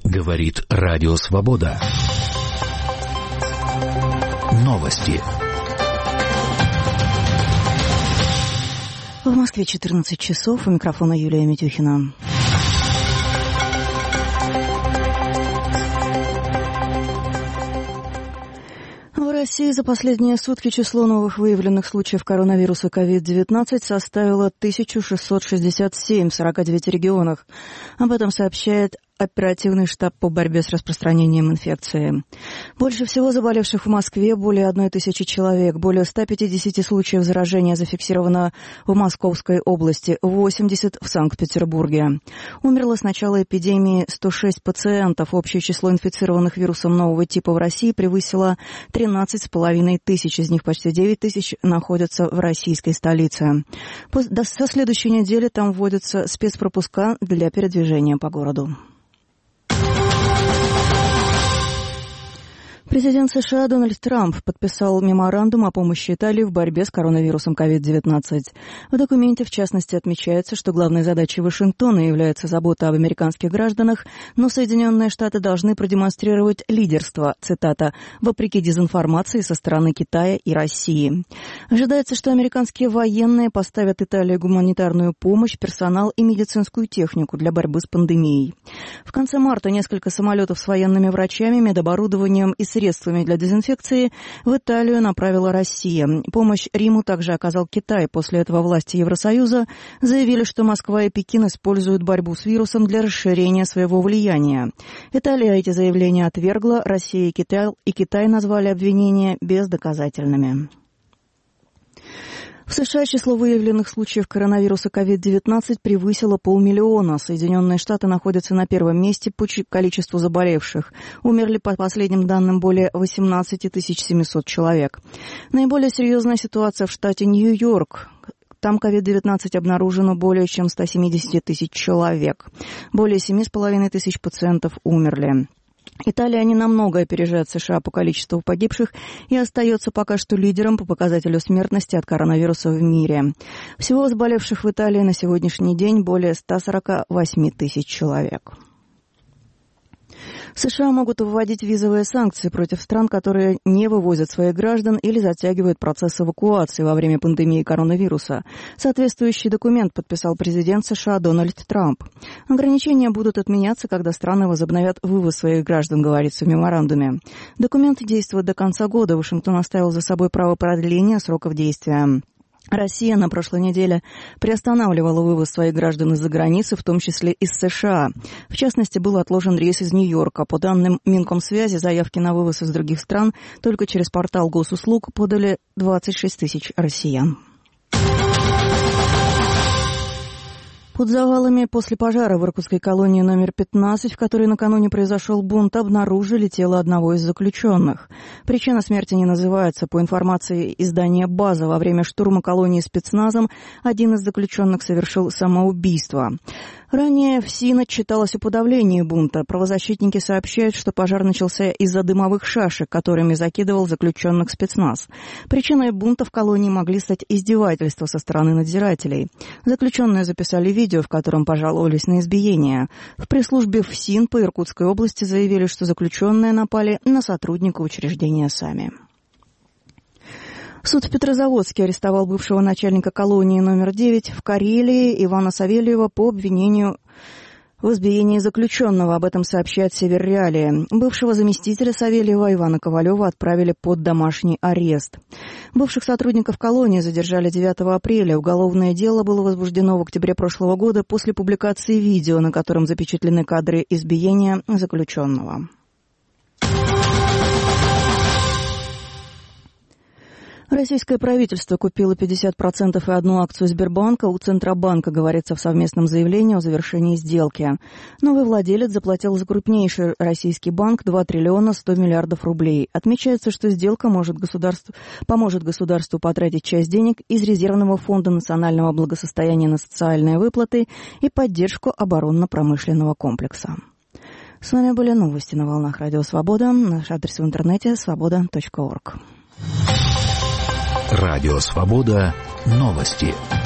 Говорит Радио Свобода. Новости. В Москве 14 часов. У микрофона Юлия Митюхина. В России за последние сутки число новых выявленных случаев коронавируса COVID-19 составило 1667 в 49 регионах. Об этом сообщает оперативный штаб по борьбе с распространением инфекции. Больше всего заболевших в Москве, более 1000 человек. Более 150 случаев заражения зафиксировано в Московской области, 80 в Санкт-Петербурге. Умерло с начала эпидемии 106 пациентов. Общее число инфицированных вирусом нового типа в России превысило 13,5 тысяч. Из них почти 9 тысяч находятся в российской столице. Со следующей недели там вводятся спецпропуска для передвижения по городу. Президент США Дональд Трамп подписал меморандум о помощи Италии в борьбе с коронавирусом COVID-19. В документе, в частности, отмечается, что главной задачей Вашингтона является забота об американских гражданах, но Соединенные Штаты должны продемонстрировать лидерство, цитата, «вопреки дезинформации со стороны Китая и России». Ожидается, что американские военные поставят Италии гуманитарную помощь, персонал и медицинскую технику для борьбы с пандемией. В конце марта несколько самолетов с военными врачами, медоборудованием и средствами для дезинфекции в Италию направила Россия. Помощь Риму также оказал Китай. После этого власти Евросоюза заявили, что Москва и Пекин используют борьбу с вирусом для расширения своего влияния. Италия эти заявления отвергла. Россия и Китай назвали обвинения бездоказательными. В США число выявленных случаев коронавируса COVID-19 превысило 500 000. Соединенные Штаты находятся на первом месте по количеству заболевших. Умерли, по последним данным, более 18 700 человек. Наиболее серьезная ситуация в штате Нью-Йорк. Там COVID-19 обнаружено более чем 170 тысяч человек. Более 7,5 тысяч пациентов умерли. Италия ненамного опережает США по количеству погибших и остается пока что лидером по показателю смертности от коронавируса в мире. Всего заболевших в Италии на сегодняшний день более 148 тысяч человек. США могут вводить визовые санкции против стран, которые не вывозят своих граждан или затягивают процесс эвакуации во время пандемии коронавируса. Соответствующий документ подписал президент США Дональд Трамп. Ограничения будут отменяться, когда страны возобновят вывоз своих граждан, говорится в меморандуме. Документ действует до конца года. Вашингтон оставил за собой право продления сроков действия. Россия на прошлой неделе приостанавливала вывоз своих граждан из-за границы, в том числе из США. В частности, был отложен рейс из Нью-Йорка. По данным Минкомсвязи, заявки на вывоз из других стран только через портал госуслуг подали 26 тысяч россиян. Под завалами после пожара в иркутской колонии номер 15, в которой накануне произошел бунт, обнаружили тело одного из заключенных. Причина смерти не называется. По информации издания «База», во время штурма колонии спецназом один из заключенных совершил самоубийство. Ранее в СИН отчиталось о подавлении бунта. Правозащитники сообщают, что пожар начался из-за дымовых шашек, которыми закидывал заключенных спецназ. Причиной бунта в колонии могли стать издевательства со стороны надзирателей. Заключенные записали видео, в котором пожаловались на избиение. В пресс-службе ФСИН по Иркутской области заявили, что заключенные напали на сотрудника учреждения сами. Суд в Петрозаводске арестовал бывшего начальника колонии номер 9 в Карелии Ивана Савельева по обвинению в избиении заключенного. Об этом сообщает Север Реалии. Бывшего заместителя Савельева Ивана Ковалева отправили под домашний арест. Бывших сотрудников колонии задержали 9 апреля. Уголовное дело было возбуждено в октябре прошлого года после публикации видео, на котором запечатлены кадры избиения заключенного. Российское правительство купило 50% и одну акцию Сбербанка у Центробанка, говорится в совместном заявлении о завершении сделки. Новый владелец заплатил за крупнейший российский банк 2 триллиона 100 миллиардов рублей. Отмечается, что сделка поможет государству потратить часть денег из резервного фонда национального благосостояния на социальные выплаты и поддержку оборонно-промышленного комплекса. С вами были новости на волнах Радио Свобода. Наш адрес в интернете свобода.орг. Радио Свобода. Новости.